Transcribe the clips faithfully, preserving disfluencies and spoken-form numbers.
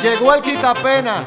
Llegó el quitapena.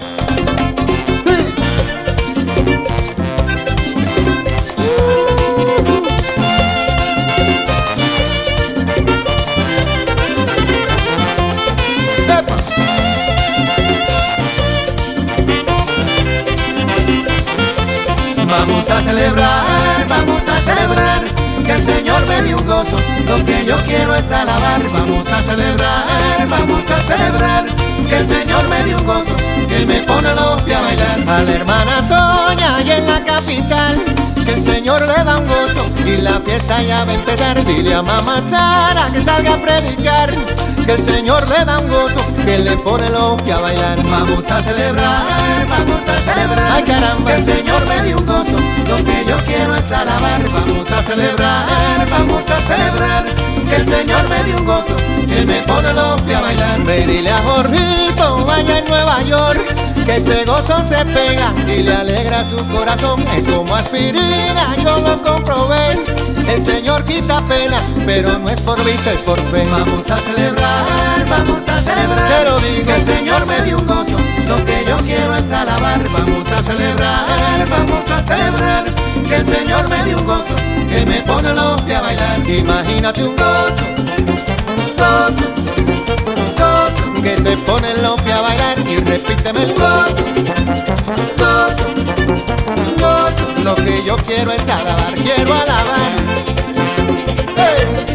Vamos a celebrar, vamos a celebrar que el Señor me dio un gozo. Lo que yo quiero es alabar. Vamos a celebrar, vamos a celebrar que el Señor me dio un gozo, que me pone los pies a bailar. A la hermana Toña y en la capital, que el Señor le da un gozo y la fiesta ya va a empezar. Dile a mamá Sara que salga a predicar, que el Señor le da un gozo, que le pone los pies a bailar. Vamos a celebrar, vamos a celebrar, ay caramba, que el Señor me dio un gozo. Lo que yo quiero es alabar. Vamos a celebrar, vamos a celebrar que el Señor me dio un gozo, que me pone los pies a bailar. Ve, dile a Jorgito vaya en Nueva York, que este gozo se pega y le alegra su corazón. Es como aspirina, yo lo comprobé. El Señor quita pena, pero no es por vista, es por fe. Vamos a celebrar, vamos a celebrar, te lo digo, que el Señor me dio un gozo. Lo que yo quiero es alabar. Vamos a celebrar, vamos a celebrar que el Señor me dio un gozo, que me pone los pies a bailar. Imagínate un gozo, Gozo, gozo, que te pone los pies a bailar y repíteme el gozo, gozo, gozo. lo que yo quiero es alabar, quiero alabar. ¡Hey!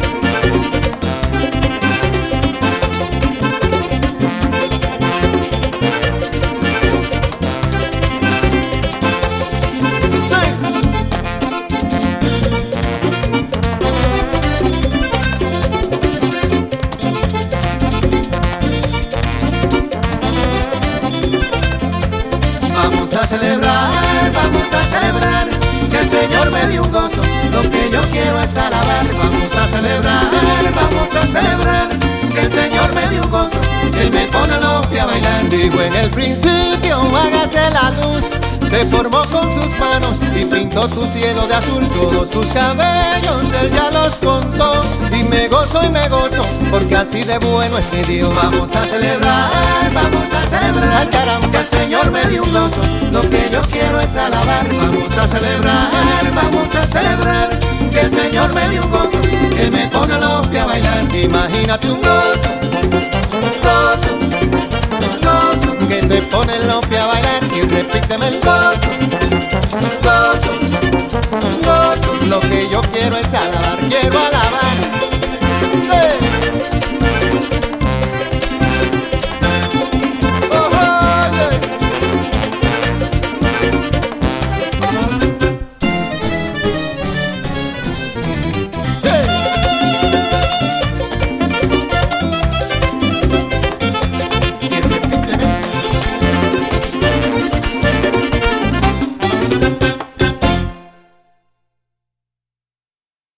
Vamos a celebrar, vamos a celebrar que el Señor me dio un gozo. Lo que yo quiero es alabar. Vamos a celebrar, vamos a celebrar que el Señor me dio un gozo, que me pone los pies a bailar. Digo en el principio hágase la luz, te formó con sus manos y pintó tu cielo de azul. Todos tus cabellos él ya los contó y me gozo y me gozo porque así de bueno es mi Dios. Vamos a celebrar, vamos a celebrar ay caramba, que el Señor me dio un gozo. Lo que yo quiero es alabar. Vamos a celebrar, vamos a celebrar que el Señor me dio un gozo, que me pone los pies a bailar. imagínate un gozo, Gozo, gozo, que te pone los pies a bailar y repíteme el gozo.